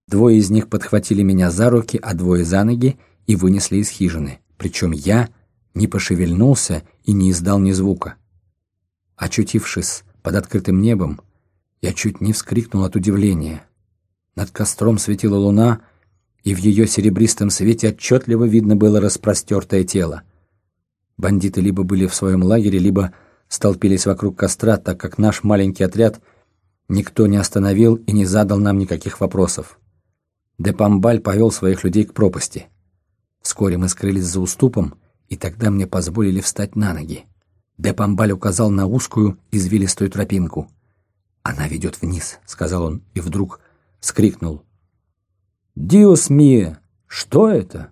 Двое из них подхватили меня за руки, а двое за ноги и вынесли из хижины. Причем я не пошевельнулся и не издал ни звука. Очутившись под открытым небом, я чуть не вскрикнул от удивления. Над костром светила луна, и в ее серебристом свете отчетливо видно было распростертое тело. Бандиты либо были в своем лагере, либо столпились вокруг костра, так как наш маленький отряд никто не остановил и не задал нам никаких вопросов. Де Памбаль повел своих людей к пропасти. Вскоре мы скрылись за уступом, и тогда мне позволили встать на ноги. Де Памбаль указал на узкую, извилистую тропинку. «Она ведет вниз», — сказал он, и вдруг вскрикнул. «Диос мие! Что это?»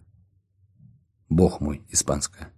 «Бог мой», испанское.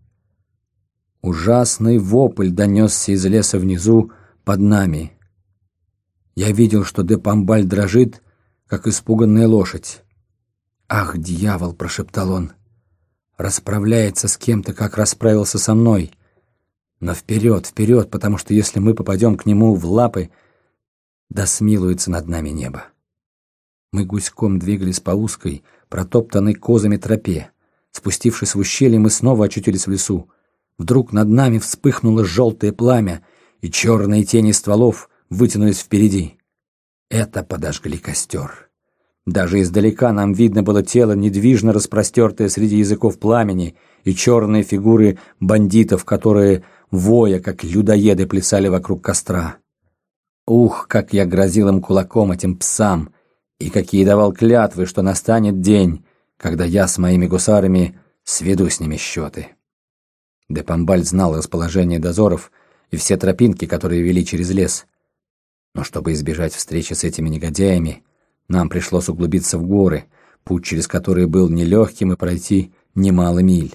Ужасный вопль донесся из леса внизу под нами. Я видел, что де Памбаль дрожит, как испуганная лошадь. «Ах, дьявол!» — прошептал он. «Расправляется с кем-то, как расправился со мной. Но вперед, вперед, потому что если мы попадем к нему в лапы, да смилуется над нами небо». Мы гуськом двигались по узкой, протоптанной козами тропе. Спустившись в ущелье, мы снова очутились в лесу. Вдруг над нами вспыхнуло желтое пламя, и черные тени стволов вытянулись впереди. Это подожгли костер. Даже издалека нам видно было тело, недвижно распростертое среди языков пламени, и черные фигуры бандитов, которые, воя, как людоеды, плясали вокруг костра. Ух, как я грозил им кулаком, этим псам, и какие давал клятвы, что настанет день, когда я с моими гусарами сведу с ними счеты. Де Памбаль знал расположение дозоров и все тропинки, которые вели через лес. Но чтобы избежать встречи с этими негодяями, нам пришлось углубиться в горы, путь через которые был нелегким и пройти немало миль.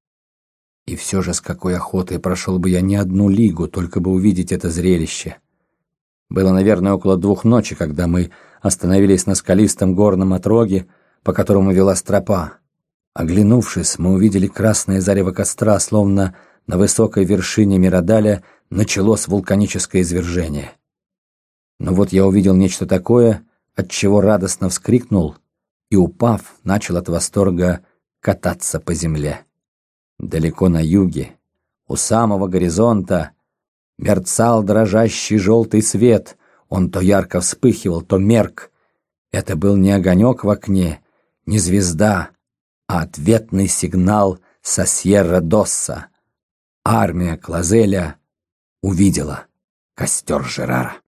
И все же с какой охотой прошел бы я не одну лигу, только бы увидеть это зрелище. Было, наверное, около 2 ночи, когда мы остановились на скалистом горном отроге, по которому велась тропа. Оглянувшись, мы увидели красное зарево костра, словно на высокой вершине Мирадаля началось вулканическое извержение. Но вот я увидел нечто такое, от чего радостно вскрикнул и, упав, начал от восторга кататься по земле. Далеко на юге, у самого горизонта, мерцал дрожащий желтый свет. Он то ярко вспыхивал, то мерк. Это был не огонек в окне, не звезда, а ответный сигнал со Сьерра-Досса. Армия Клазеля увидела костер Жерара.